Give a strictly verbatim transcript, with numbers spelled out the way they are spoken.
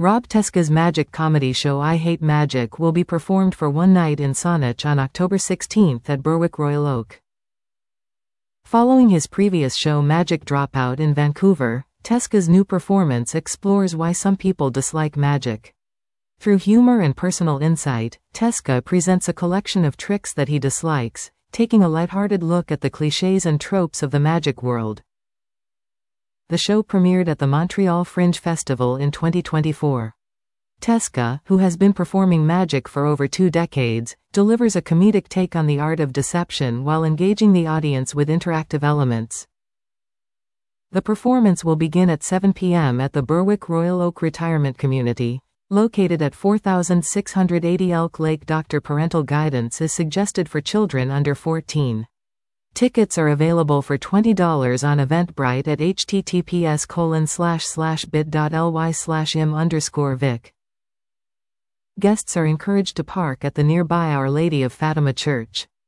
Rob Teska's magic comedy show I Hate Magic will be performed for one night in Saanich on October sixteenth at Berwick Royal Oak. Following his previous show Magic Dropout in Vancouver, Teska's new performance explores why some people dislike magic. Through humor and personal insight, Teska presents a collection of tricks that he dislikes, taking a lighthearted look at the clichés and tropes of the magic world. The show premiered at the Montreal Fringe Festival in twenty twenty-four. Teska, who has been performing magic for over two decades, delivers a comedic take on the art of deception while engaging the audience with interactive elements. The performance will begin at seven p m at the Berwick Royal Oak Retirement Community, located at four thousand six hundred eighty Elk Lake. Doctor Parental guidance is suggested for children under fourteen. Tickets are available for twenty dollars on Eventbrite at h t t p s colon slash slash bit dot l y slash im underscore vic. Guests are encouraged to park at the nearby Our Lady of Fatima Church.